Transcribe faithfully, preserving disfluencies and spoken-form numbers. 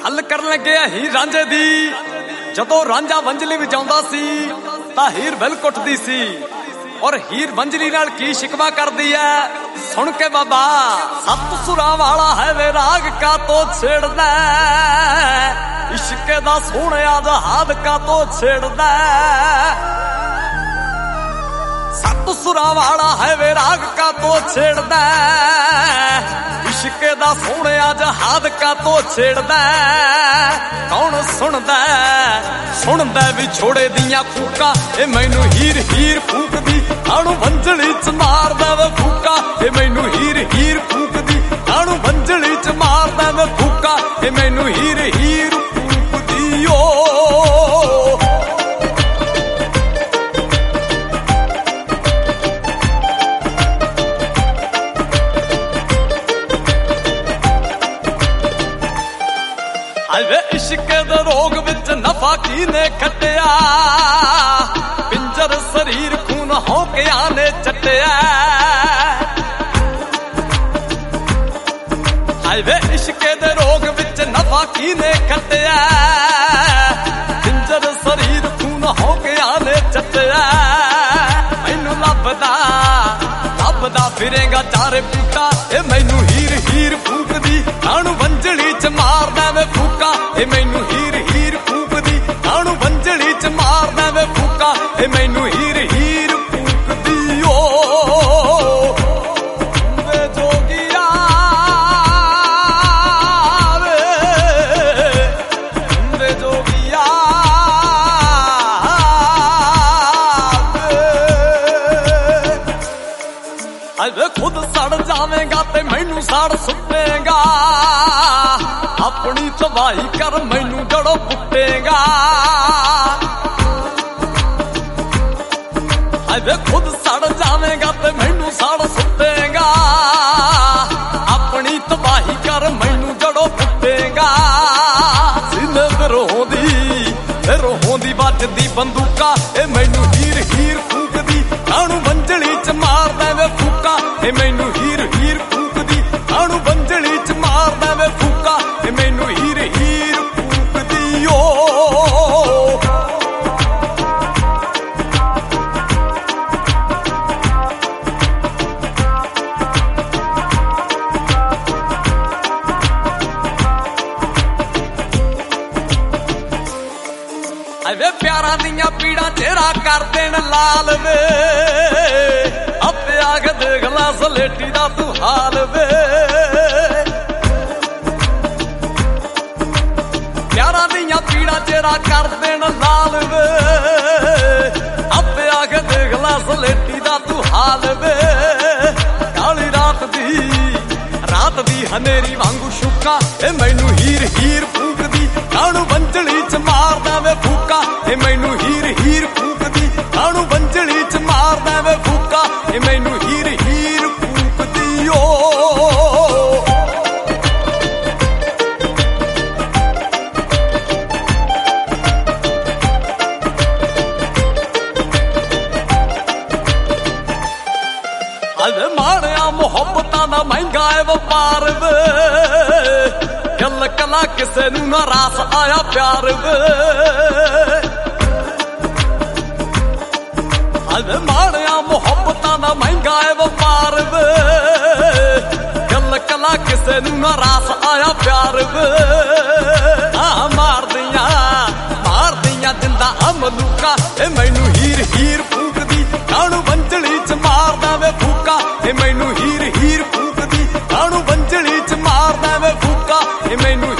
हल कर लगे हीर रांझे दी जदों रांझा वंजली वजाउंदा सी तां हीर बिल कुटदी सी और हीर वंजली नाल की शिकवा करदी है सुन के बाबा। सत सुरां वाला है वे राग का तो छेड़दा इश्के दा सोहणिया जहाद का तो छेड़दा। सत सुरां वाला है वे राग का तो छेड़दा इश्के दा सोहणिया जहाद का तो छेड़दा। कौन सुनदा सुनदा विछोड़े दियां फूका ए मैनू हीर हीर फूकदी आणू वंजली च मारदा वे फूका ए मैनू हीर हीर फूकदी आणू वंजली च मारदा वे फूका ए मैनू हीर हीर फूकदी ओ। वे इश्क दे रोग विच नफा कीने खटिया पिंजर शरीर खून होकिया ने चटिया। हाय वे इश्क दे रोग विच नफा कीने खटिया पिंजर शरीर खून होकिया ने चटिया। मैनू लभदा लभदा फिरेगा चारे फूटा ए मैनू हीर हीर फूकदी आणू वंजली च मारदा वे फूका ए मैनू हीर हीर फूकदी आणू वंजली च मारदा वे फूका ए मैनू हीर हीर फूकदी ओ। वे जोगिया वे वे जोगिया वे खुद सड़ जावेगा ते मैनू सड़ सुटेगा अपनी तबाही कर मैनू जड़ो पुटेगा। वे खुद सड़ जावेगा ते मैनू सड़ सुटेगा अपनी तबाही कर मैनू जड़ो पुटेगा। सीने ते रोंदी ते रोंदी बजदी बंदूका ए मैनू हीर हीर फूकदी आणू वंजली च मारदा वे फूका ए मैनू हीर हीर फूकदी आणू वंजली च मारदा वे फूका ए मैनू हीर हीर फूकदी ओ। वे प्यारा दियां पीड़ा चेहरा कर देन लाल वे अपे आग देख ला सलेटी दा तू हाल वे। प्यारा दियां पीड़ा चेहरा कर देन लाल वे अपे आग देख ला सलेटी दा तू हाल वे। काली रात दी रात दी हनेरी वांगू शुका ए मैनू हीर हीर फूकदी आणू वंजली च मारदा वे फूका ए मैनू हीर हीर फूकदी आणू वंजली च मारदा वे फूका ए मैनू हीर हीर फूकदी ओ। अरे माणिया मुहब्बतां दा महंगा है वपार वे गल कला किसे नू ना रास आया प्यार वे। अरे माणिया मुहब्बतां दा महंगा है वपार वे गल कला किसे नू ना रास आया प्यार वे। हाँ मार दिया मार दिया जिंदा अमलूका ए मैनू हीर हीर फूकदी आणू वंजली च मारदा वे फूका ए मैनू हीर हीर फूकदी आणू वंजली च मारदा वे फूका ए मैनू